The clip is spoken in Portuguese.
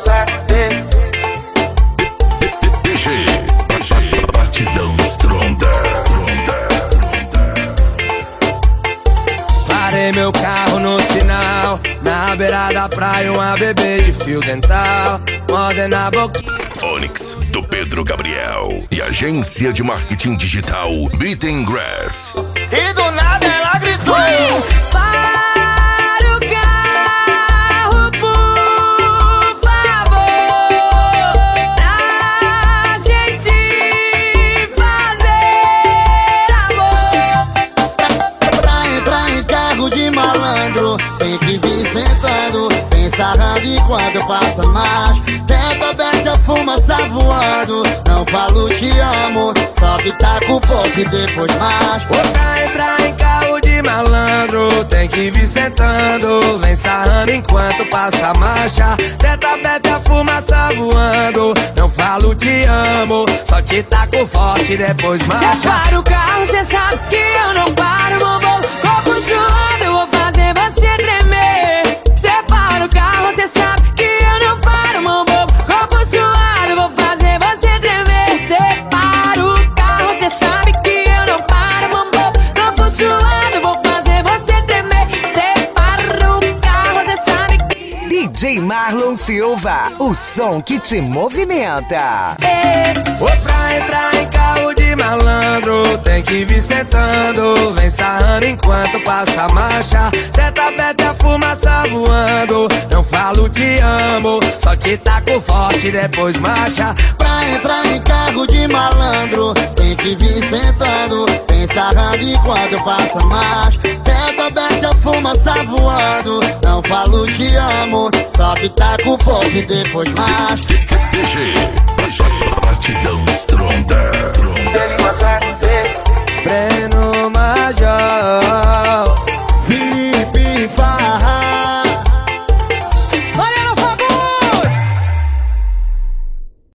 DJ Batidão Stronda. Parei meu carro no sinal, na beira da praia, uma bebê de fio dental, moda na boquinha. Onyx, do Pedro Gabriel. E agência de marketing digital Beat & Graph. E do nada ela gritou: para o carro, por favor, pra gente fazer amor. Pra entrar em carro de malandro, tem que vir sentando, bem sarrando enquanto passa mais. Tenta aberta, a fumaça voando, não falo te amo, só que tá com pouco e depois mais. Pra entrar em carro de malandro, tem que vir sentando, vem sarrando enquanto passa a marcha. Teta beta, fumaça voando, não falo te amo, só te taco forte depois marcha. Cê para o carro, cê sabe que eu não paro, bombom. Corpo suando, eu vou fazer você tremer. Cê para o carro, cê sabe que eu não paro, bombom. Corpo suado, eu vou fazer você tremer. Cê para o carro, cê sabe que eu não paro, bombom. Corpo suado, eu vou fazer você tremer. Cê para o carro, cê sabe que... DJ Marlon Silva, o som que te movimenta. Pra entrar em carro de malandro, tem que vir sentando, vem sarrando enquanto passa a marcha. Teta beta, fumaça voando, não falo te amo, só te taco forte depois marcha. Pra entrar em carro de malandro, tem que vir sentando, bem sarrando enquanto passa mais. Tenta aberta, a fumaça voando, não falo te amo, só que tá com pouco e depois mais. DJ Batidão Stronda. Ele consegue.